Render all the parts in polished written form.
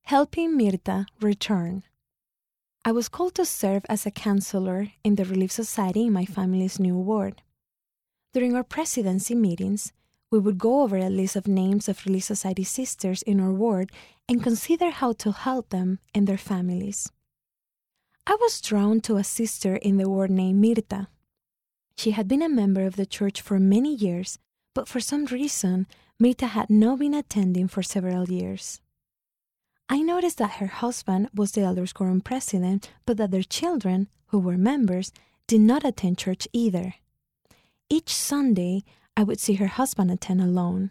Helping Mirta return. I was called to serve as a counselor in the Relief Society in my family's new ward. During our presidency meetings, we would go over a list of names of Relief Society sisters in our ward and consider how to help them and their families. I was drawn to a sister in the ward named Mirta. She had been a member of the church for many years, but for some reason, Mirta had not been attending for several years. I noticed that her husband was the elders' quorum president, but that their children, who were members, did not attend church either. Each Sunday, I would see her husband attend alone.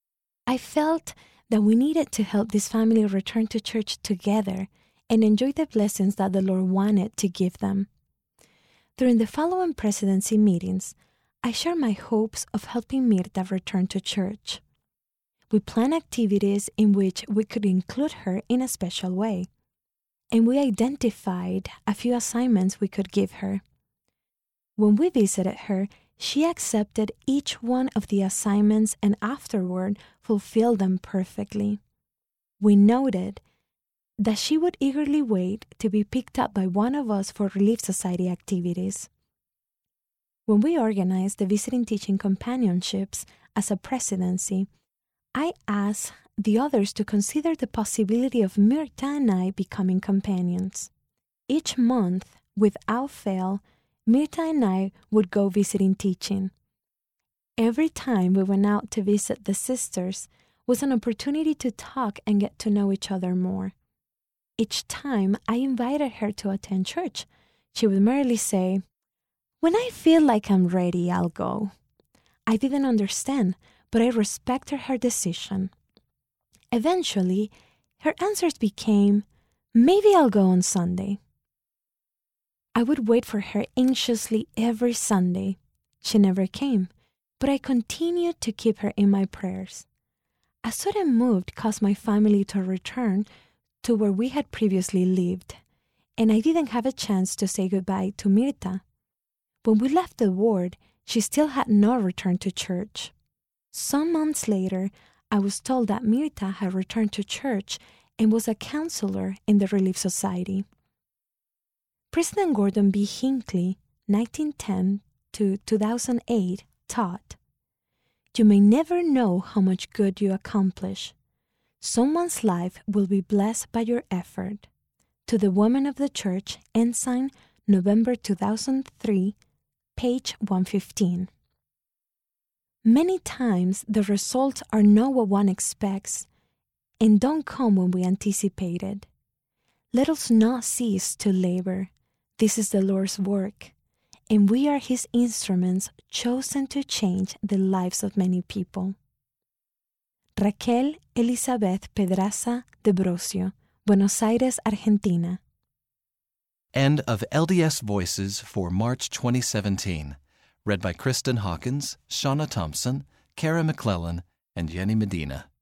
I felt that we needed to help this family return to church together and enjoy the blessings that the Lord wanted to give them. During the following presidency meetings, I shared my hopes of helping Mirta return to church. We planned activities in which we could include her in a special way, and we identified a few assignments we could give her. When we visited her, she accepted each one of the assignments and afterward fulfilled them perfectly. We noted that she would eagerly wait to be picked up by one of us for Relief Society activities. When we organized the visiting teaching companionships as a presidency, I asked the others to consider the possibility of Mirta and I becoming companions. Each month, without fail, Mirta and I would go visiting teaching. Every time we went out to visit the sisters was an opportunity to talk and get to know each other more. Each time I invited her to attend church, she would merely say, "When I feel like I'm ready, I'll go." I didn't understand, but I respected her decision. Eventually, her answers became, "Maybe I'll go on Sunday." I would wait for her anxiously every Sunday. She never came, but I continued to keep her in my prayers. A sudden move caused my family to return to where we had previously lived, and I didn't have a chance to say goodbye to Mirta. When we left the ward, she still had not returned to church. Some months later, I was told that Mirta had returned to church and was a counselor in the Relief Society. President Gordon B. Hinckley, 1910 to 2008, taught, "You may never know how much good you accomplish. Someone's life will be blessed by your effort." To the Women of the Church, Ensign, November 2003, page 115. Many times the results are not what one expects and don't come when we anticipate it. Let us not cease to labor. This is the Lord's work, and we are His instruments chosen to change the lives of many people. Raquel Elizabeth Pedraza de Brosio, Buenos Aires, Argentina. End of LDS Voices for March 2017. Read by Kristen Hawkins, Shauna Thompson, Kara McClellan, and Jenny Medina.